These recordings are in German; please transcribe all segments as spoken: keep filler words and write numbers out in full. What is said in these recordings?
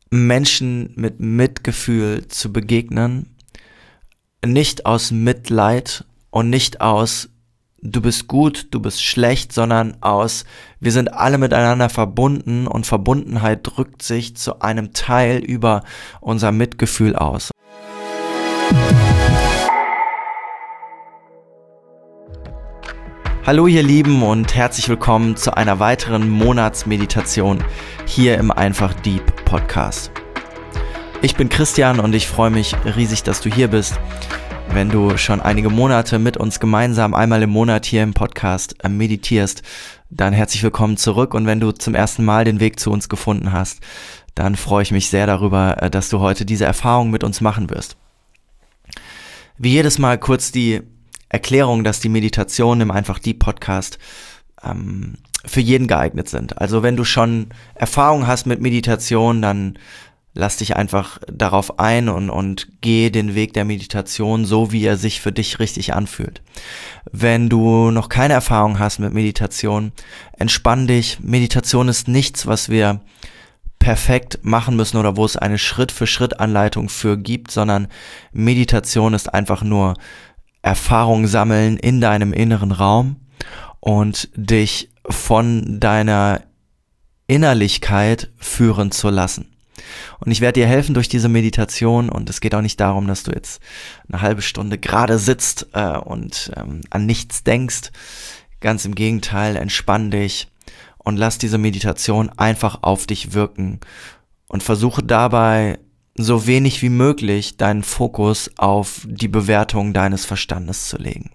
Menschen mit Mitgefühl zu begegnen, nicht aus Mitleid und nicht aus du bist gut, du bist schlecht, sondern aus wir sind alle miteinander verbunden und Verbundenheit drückt sich zu einem Teil über unser Mitgefühl aus. Hallo ihr Lieben und herzlich willkommen zu einer weiteren Monatsmeditation hier im Einfach Deep Podcast. Ich bin Christian und ich freue mich riesig, dass du hier bist. Wenn du schon einige Monate mit uns gemeinsam einmal im Monat hier im Podcast meditierst, dann herzlich willkommen zurück. Und wenn du zum ersten Mal den Weg zu uns gefunden hast, dann freue ich mich sehr darüber, dass du heute diese Erfahrung mit uns machen wirst. Wie jedes Mal kurz die Erklärung, dass die Meditationen im Einfach Deep Podcast ähm, für jeden geeignet sind. Also wenn du schon Erfahrung hast mit Meditation, dann lass dich einfach darauf ein und, und geh den Weg der Meditation so, wie er sich für dich richtig anfühlt. Wenn du noch keine Erfahrung hast mit Meditation, entspann dich. Meditation ist nichts, was wir perfekt machen müssen oder wo es eine Schritt-für-Schritt-Anleitung für gibt, sondern Meditation ist einfach nur Erfahrung sammeln in deinem inneren Raum und dich von deiner Innerlichkeit führen zu lassen. Und ich werde dir helfen durch diese Meditation und es geht auch nicht darum, dass du jetzt eine halbe Stunde gerade sitzt äh, und ähm, an nichts denkst. Ganz im Gegenteil, entspann dich und lass diese Meditation einfach auf dich wirken und versuche dabei so wenig wie möglich deinen Fokus auf die Bewertung deines Verstandes zu legen.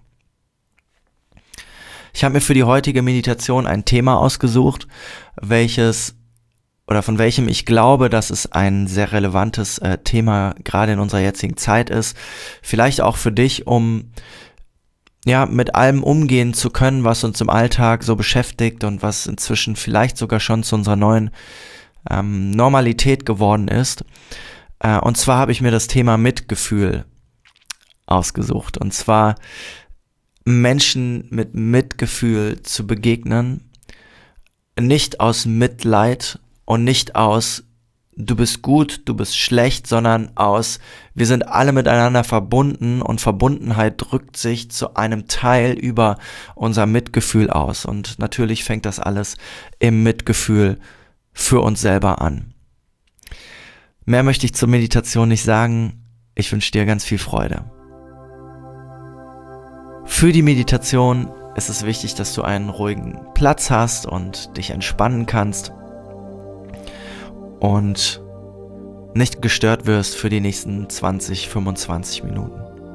Ich habe mir für die heutige Meditation ein Thema ausgesucht, welches oder von welchem ich glaube, dass es ein sehr relevantes äh, Thema gerade in unserer jetzigen Zeit ist. Vielleicht auch für dich, um ja mit allem umgehen zu können, was uns im Alltag so beschäftigt und was inzwischen vielleicht sogar schon zu unserer neuen ähm, Normalität geworden ist. Äh, und zwar habe ich mir das Thema Mitgefühl ausgesucht. Und zwar Menschen mit Mitgefühl zu begegnen, nicht aus Mitleid und nicht aus du bist gut, du bist schlecht, sondern aus wir sind alle miteinander verbunden und Verbundenheit drückt sich zu einem Teil über unser Mitgefühl aus. Und natürlich fängt das alles im Mitgefühl für uns selber an. Mehr möchte ich zur Meditation nicht sagen. Ich wünsche dir ganz viel Freude. Für die Meditation ist es wichtig, dass du einen ruhigen Platz hast und dich entspannen kannst und nicht gestört wirst für die nächsten zwanzig, fünfundzwanzig Minuten.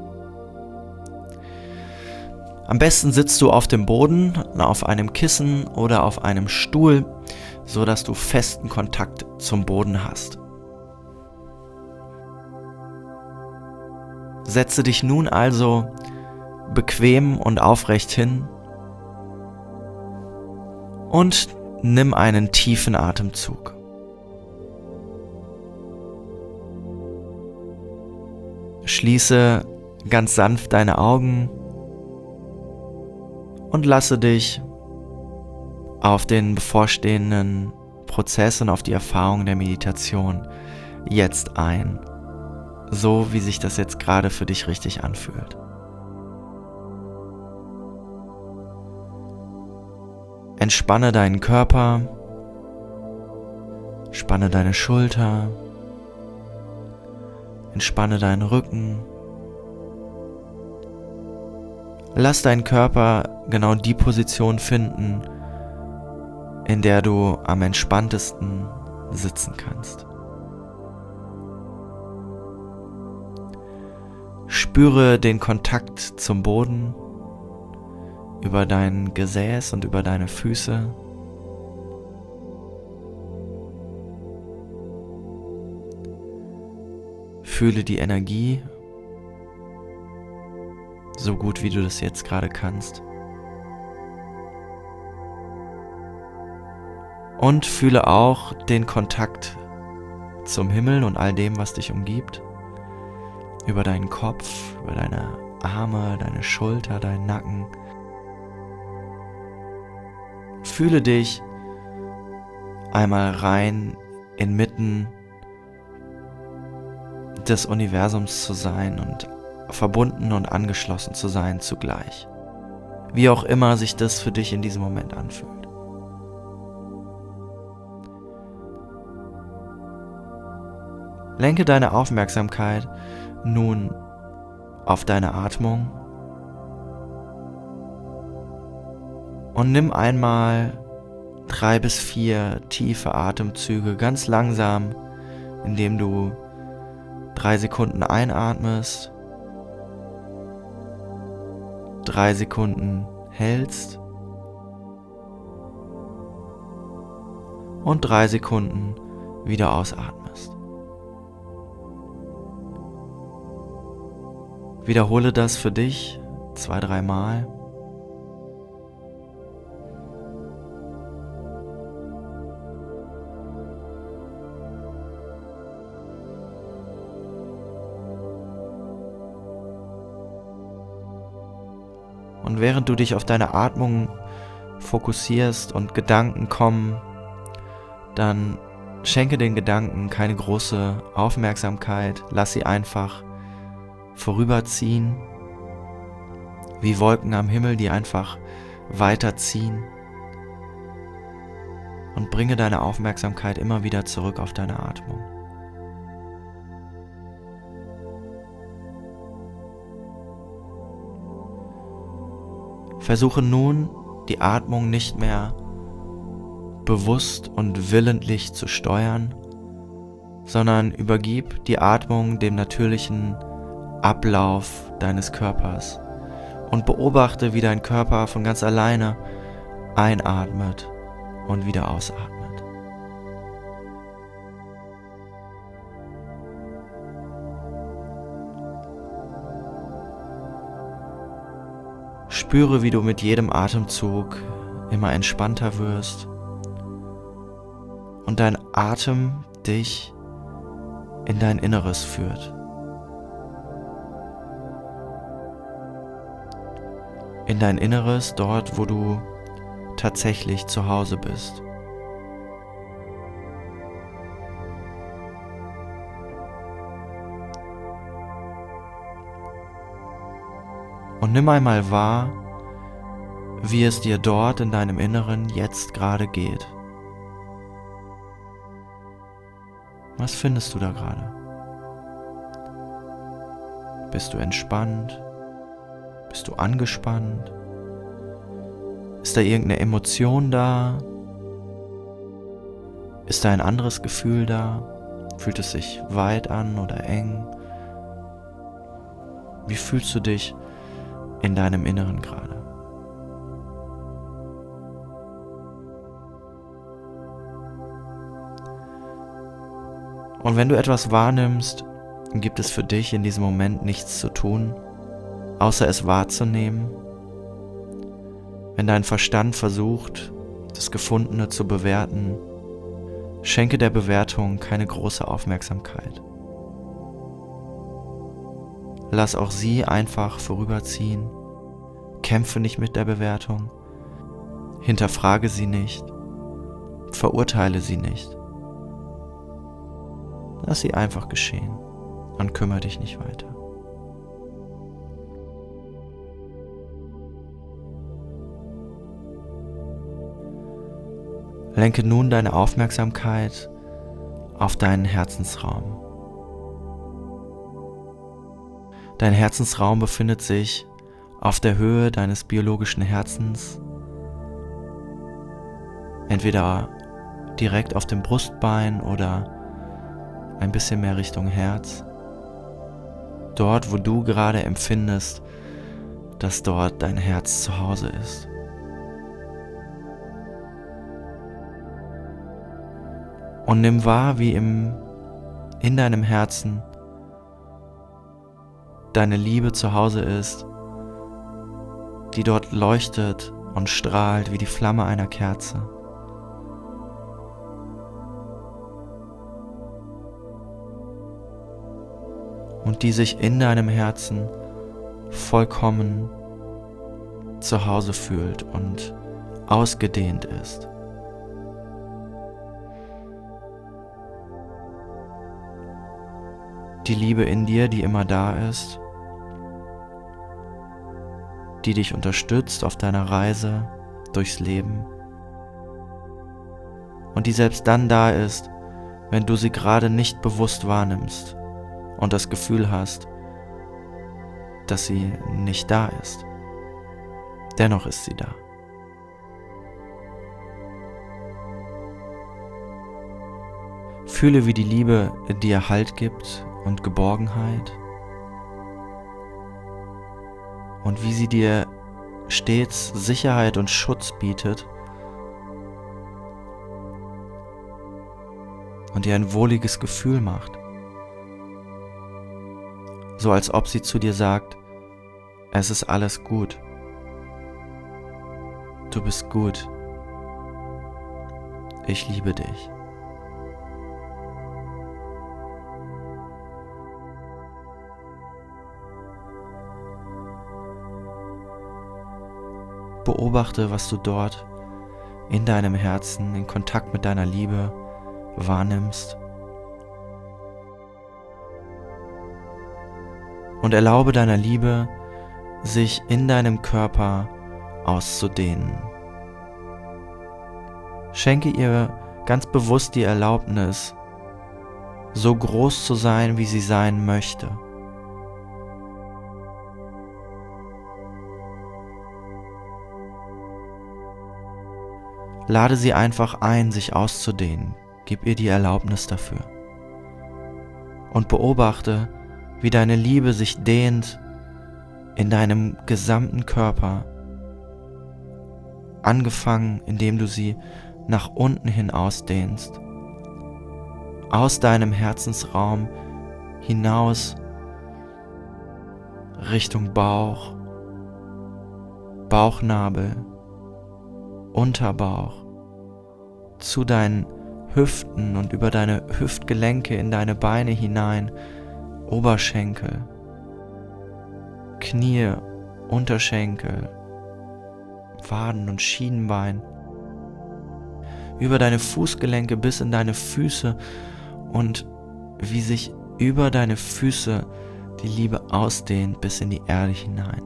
Am besten sitzt du auf dem Boden, auf einem Kissen oder auf einem Stuhl, so dass du festen Kontakt zum Boden hast. Setze dich nun also bequem und aufrecht hin und nimm einen tiefen Atemzug. Schließe ganz sanft deine Augen und lasse dich auf den bevorstehenden Prozess und auf die Erfahrung der Meditation jetzt ein. So wie sich das jetzt gerade für dich richtig anfühlt. Entspanne deinen Körper, spanne deine Schulter, entspanne deinen Rücken. Lass deinen Körper genau die Position finden, in der du am entspanntesten sitzen kannst. Spüre den Kontakt zum Boden über dein Gesäß und über deine Füße. Fühle die Energie, so gut wie du das jetzt gerade kannst. Und fühle auch den Kontakt zum Himmel und all dem, was dich umgibt. Über deinen Kopf, über deine Arme, deine Schulter, deinen Nacken. Fühle dich einmal rein inmitten des Universums zu sein und verbunden und angeschlossen zu sein zugleich. Wie auch immer sich das für dich in diesem Moment anfühlt. Lenke deine Aufmerksamkeit nun auf deine Atmung und nimm einmal drei bis vier tiefe Atemzüge ganz langsam, indem du drei Sekunden einatmest, drei Sekunden hältst und drei Sekunden wieder ausatmest. Wiederhole das für dich zwei, dreimal. Und während du dich auf deine Atmung fokussierst und Gedanken kommen, dann schenke den Gedanken keine große Aufmerksamkeit, lass sie einfach vorüberziehen, wie Wolken am Himmel, die einfach weiterziehen, und bringe deine Aufmerksamkeit immer wieder zurück auf deine Atmung. Versuche nun, die Atmung nicht mehr bewusst und willentlich zu steuern, sondern übergib die Atmung dem natürlichen Ablauf deines Körpers und beobachte, wie dein Körper von ganz alleine einatmet und wieder ausatmet. Spüre, wie du mit jedem Atemzug immer entspannter wirst und dein Atem dich in dein Inneres führt. In dein Inneres, dort, wo du tatsächlich zu Hause bist. Und nimm einmal wahr, wie es dir dort in deinem Inneren jetzt gerade geht. Was findest du da gerade? Bist du entspannt? Bist du angespannt? Ist da irgendeine Emotion da? Ist da ein anderes Gefühl da? Fühlt es sich weit an oder eng? Wie fühlst du dich in deinem Inneren gerade? Und wenn du etwas wahrnimmst, gibt es für dich in diesem Moment nichts zu tun, außer es wahrzunehmen. Wenn dein Verstand versucht, das Gefundene zu bewerten, schenke der Bewertung keine große Aufmerksamkeit. Lass auch sie einfach vorüberziehen. Kämpfe nicht mit der Bewertung. Hinterfrage sie nicht. Verurteile sie nicht. Lass sie einfach geschehen und kümmere dich nicht weiter. Lenke nun deine Aufmerksamkeit auf deinen Herzensraum. Dein Herzensraum befindet sich auf der Höhe deines biologischen Herzens, entweder direkt auf dem Brustbein oder ein bisschen mehr Richtung Herz. Dort, wo du gerade empfindest, dass dort dein Herz zu Hause ist. Und nimm wahr, wie im, in deinem Herzen deine Liebe zu Hause ist, die dort leuchtet und strahlt wie die Flamme einer Kerze. Und die sich in deinem Herzen vollkommen zu Hause fühlt und ausgedehnt ist. die Liebe in dir, die immer da ist, die dich unterstützt auf deiner Reise durchs Leben und die selbst dann da ist, wenn du sie gerade nicht bewusst wahrnimmst und das Gefühl hast, dass sie nicht da ist. Dennoch ist sie da. Fühle, wie die Liebe dir Halt gibt und Geborgenheit und wie sie dir stets Sicherheit und Schutz bietet und dir ein wohliges Gefühl macht. So als ob sie zu dir sagt, es ist alles gut. Du bist gut. Ich liebe dich. Beobachte, was du dort in deinem Herzen, in Kontakt mit deiner Liebe wahrnimmst. Und erlaube deiner Liebe, sich in deinem Körper auszudehnen. Schenke ihr ganz bewusst die Erlaubnis, so groß zu sein, wie sie sein möchte. Lade sie einfach ein, sich auszudehnen. Gib ihr die Erlaubnis dafür. Und beobachte, wie deine Liebe sich dehnt in deinem gesamten Körper. Angefangen, indem du sie nach unten hin ausdehnst. Aus deinem Herzensraum hinaus Richtung Bauch, Bauchnabel, Unterbauch, zu deinen Hüften und über deine Hüftgelenke in deine Beine hinein, Oberschenkel, Knie, Unterschenkel, Waden und Schienbein, über deine Fußgelenke bis in deine Füße und wie sich über deine Füße die Liebe ausdehnt bis in die Erde hinein.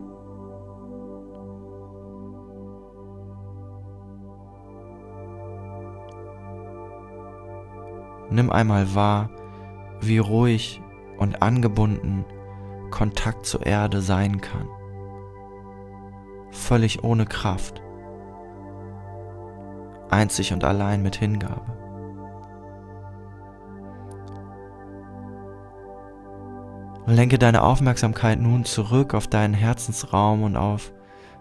Nimm einmal wahr, wie ruhig und angebunden Kontakt zur Erde sein kann. Völlig ohne Kraft. Einzig und allein mit Hingabe. Lenke deine Aufmerksamkeit nun zurück auf deinen Herzensraum und auf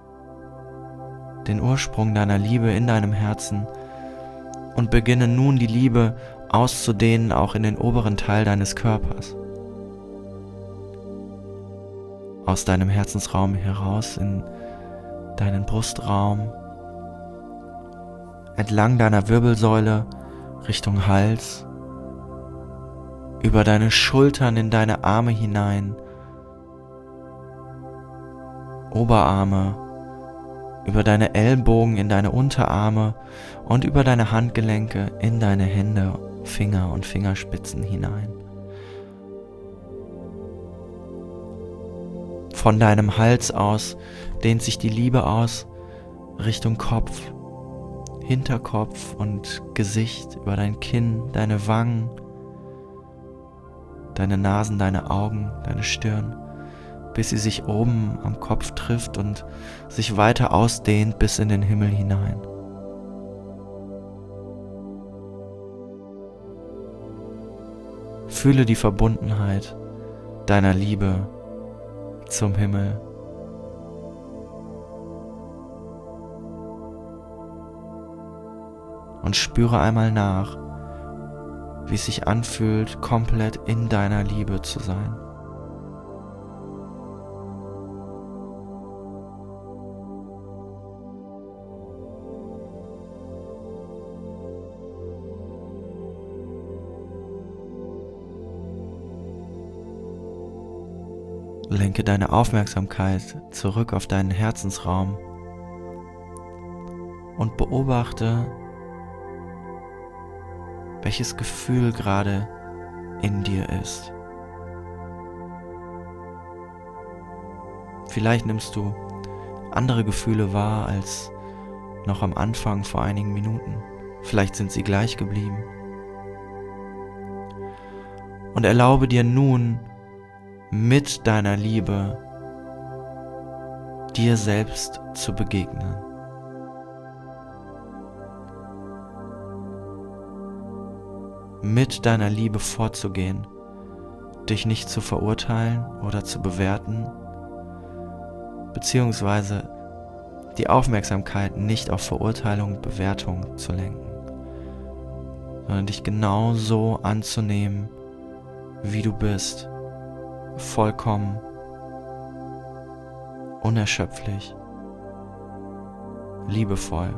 den Ursprung deiner Liebe in deinem Herzen und beginne nun die Liebe auszudehnen, auch in den oberen Teil deines Körpers. Aus deinem Herzensraum heraus in deinen Brustraum, entlang deiner Wirbelsäule Richtung Hals, über deine Schultern in deine Arme hinein, Oberarme, über deine Ellbogen in deine Unterarme und über deine Handgelenke in deine Hände, Finger und Fingerspitzen hinein. Von deinem Hals aus dehnt sich die Liebe aus Richtung Kopf, Hinterkopf und Gesicht, über dein Kinn, deine Wangen, deine Nasen, deine Augen, deine Stirn, bis sie sich oben am Kopf trifft und sich weiter ausdehnt bis in den Himmel hinein. Fühle die Verbundenheit deiner Liebe zum Himmel. Und spüre einmal nach, wie es sich anfühlt, komplett in deiner Liebe zu sein. Lenke deine Aufmerksamkeit zurück auf deinen Herzensraum und beobachte, welches Gefühl gerade in dir ist. Vielleicht nimmst du andere Gefühle wahr als noch am Anfang vor einigen Minuten. Vielleicht sind sie gleich geblieben. Und erlaube dir nun mit deiner Liebe dir selbst zu begegnen. Mit deiner Liebe vorzugehen, dich nicht zu verurteilen oder zu bewerten, beziehungsweise die Aufmerksamkeit nicht auf Verurteilung und Bewertung zu lenken, sondern dich genau so anzunehmen, wie du bist, vollkommen, unerschöpflich, liebevoll.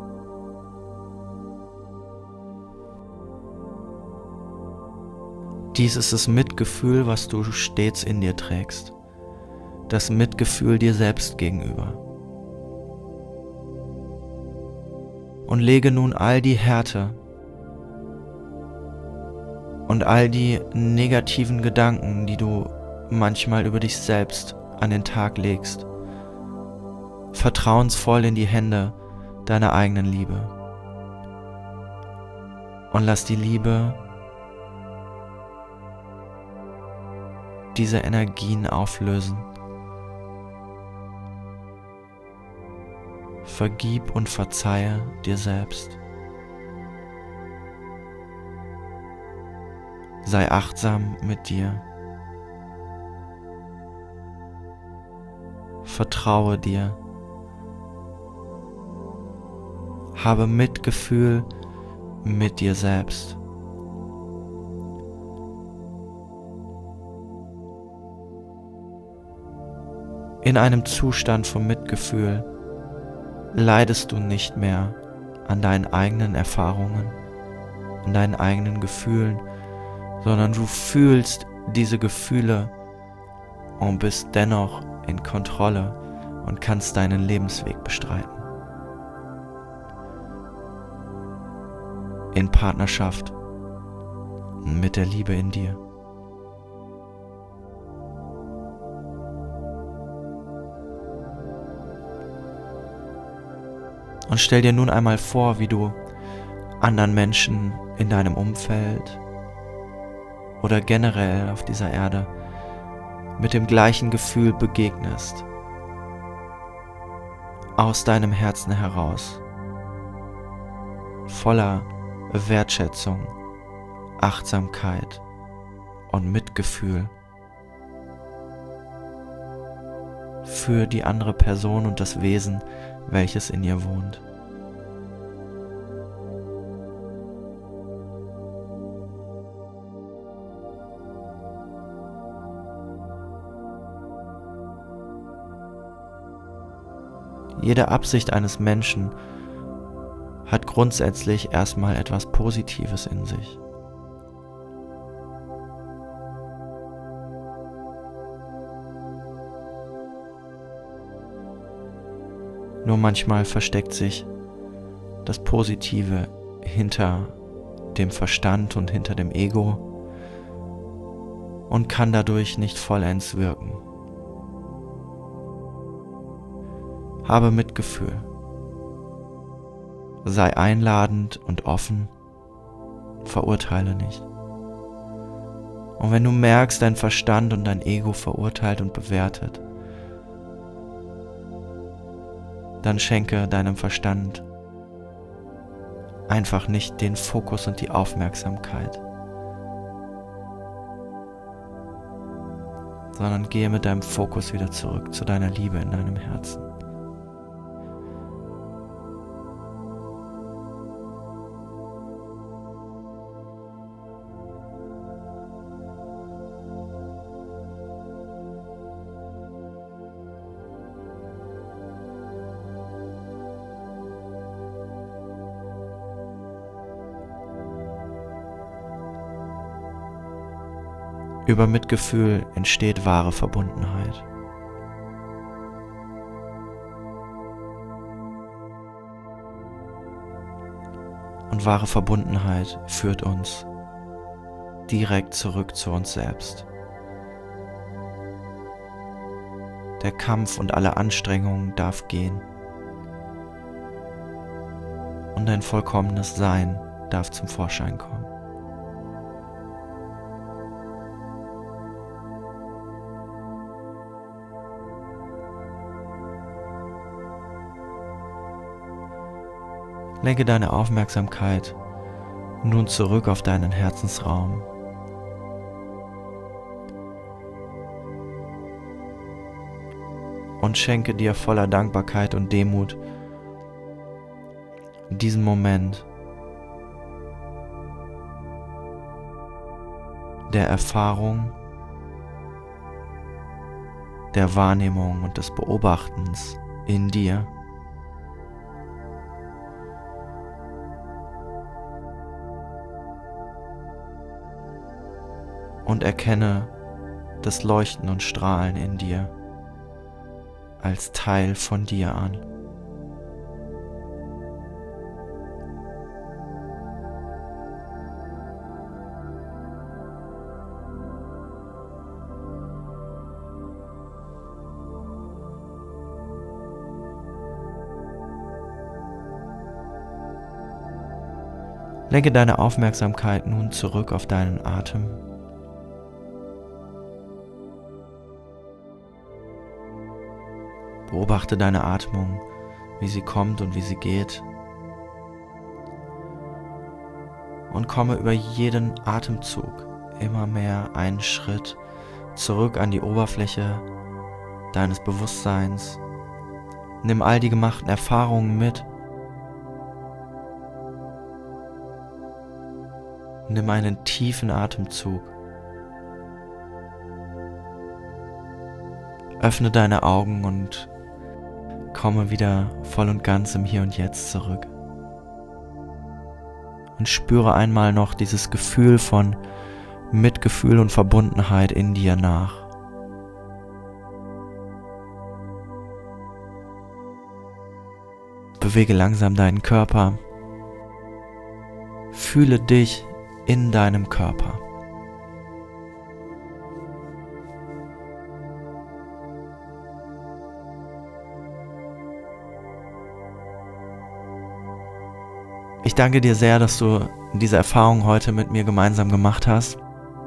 Dies ist das Mitgefühl, was du stets in dir trägst, das Mitgefühl dir selbst gegenüber. Und lege nun all die Härte und all die negativen Gedanken, die du manchmal über dich selbst an den Tag legst, vertrauensvoll in die Hände deiner eigenen Liebe. Und lass die Liebe diese Energien auflösen. Vergib und verzeihe dir selbst. Sei achtsam mit dir. Vertraue dir. Habe Mitgefühl mit dir selbst. In einem Zustand von Mitgefühl leidest du nicht mehr an deinen eigenen Erfahrungen, an deinen eigenen Gefühlen, sondern du fühlst diese Gefühle und bist dennoch in Kontrolle und kannst deinen Lebensweg bestreiten. In Partnerschaft und mit der Liebe in dir. Und stell dir nun einmal vor, wie du anderen Menschen in deinem Umfeld oder generell auf dieser Erde mit dem gleichen Gefühl begegnest, aus deinem Herzen heraus, voller Wertschätzung, Achtsamkeit und Mitgefühl für die andere Person und das Wesen, welches in ihr wohnt. Jede Absicht eines Menschen hat grundsätzlich erstmal etwas Positives in sich. Nur manchmal versteckt sich das Positive hinter dem Verstand und hinter dem Ego und kann dadurch nicht vollends wirken. Habe Mitgefühl. Sei einladend und offen, verurteile nicht. Und wenn du merkst, dein Verstand und dein Ego verurteilt und bewertet, dann schenke deinem Verstand einfach nicht den Fokus und die Aufmerksamkeit, sondern gehe mit deinem Fokus wieder zurück zu deiner Liebe in deinem Herzen. Über Mitgefühl entsteht wahre Verbundenheit. Und wahre Verbundenheit führt uns direkt zurück zu uns selbst. Der Kampf und alle Anstrengungen darf gehen. Und dein vollkommenes Sein darf zum Vorschein kommen. Lenke deine Aufmerksamkeit nun zurück auf deinen Herzensraum. Und schenke dir voller Dankbarkeit und Demut diesen Moment der Erfahrung, der Wahrnehmung und des Beobachtens in dir. Und erkenne das Leuchten und Strahlen in dir als Teil von dir an. Lenke deine Aufmerksamkeit nun zurück auf deinen Atem. Beobachte deine Atmung, wie sie kommt und wie sie geht. Und komme über jeden Atemzug immer mehr einen Schritt zurück an die Oberfläche deines Bewusstseins. Nimm all die gemachten Erfahrungen mit. Nimm einen tiefen Atemzug. Öffne deine Augen und komme wieder voll und ganz im Hier und Jetzt zurück. Und spüre einmal noch dieses Gefühl von Mitgefühl und Verbundenheit in dir nach. Bewege langsam deinen Körper. Fühle dich in deinem Körper. Ich danke dir sehr, dass du diese Erfahrung heute mit mir gemeinsam gemacht hast.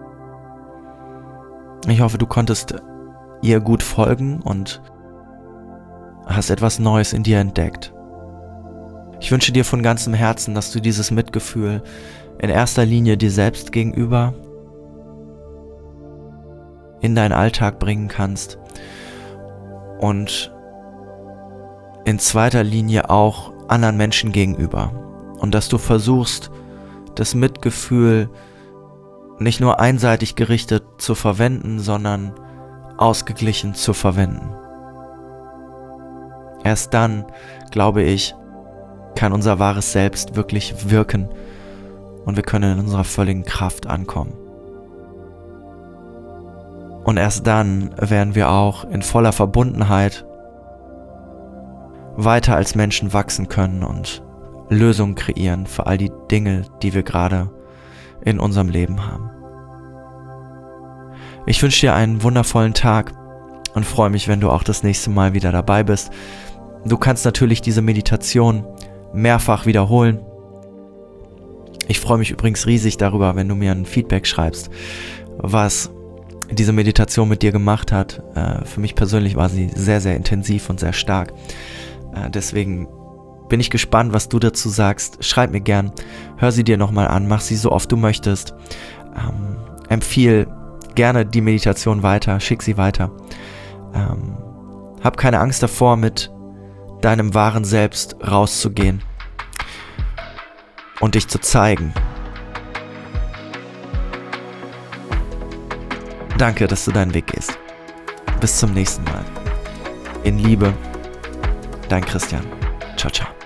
Ich hoffe, du konntest ihr gut folgen und hast etwas Neues in dir entdeckt. Ich wünsche dir von ganzem Herzen, dass du dieses Mitgefühl in erster Linie dir selbst gegenüber in deinen Alltag bringen kannst und in zweiter Linie auch anderen Menschen gegenüber. Und dass du versuchst, das Mitgefühl nicht nur einseitig gerichtet zu verwenden, sondern ausgeglichen zu verwenden. Erst dann, glaube ich, kann unser wahres Selbst wirklich wirken und wir können in unserer völligen Kraft ankommen. Und erst dann werden wir auch in voller Verbundenheit weiter als Menschen wachsen können und Lösungen kreieren für all die Dinge, die wir gerade in unserem Leben haben. Ich wünsche dir einen wundervollen Tag und freue mich, wenn du auch das nächste Mal wieder dabei bist. Du kannst natürlich diese Meditation mehrfach wiederholen. Ich freue mich übrigens riesig darüber, wenn du mir ein Feedback schreibst, was diese Meditation mit dir gemacht hat. Für mich persönlich war sie sehr, sehr intensiv und sehr stark. Deswegen bin ich gespannt, was du dazu sagst. Schreib mir gern, hör sie dir nochmal an, mach sie so oft du möchtest. Ähm, empfiehl gerne die Meditation weiter, schick sie weiter. Ähm, hab keine Angst davor, mit deinem wahren Selbst rauszugehen und dich zu zeigen. Danke, dass du deinen Weg gehst. Bis zum nächsten Mal. In Liebe, dein Christian. Ciao, ciao.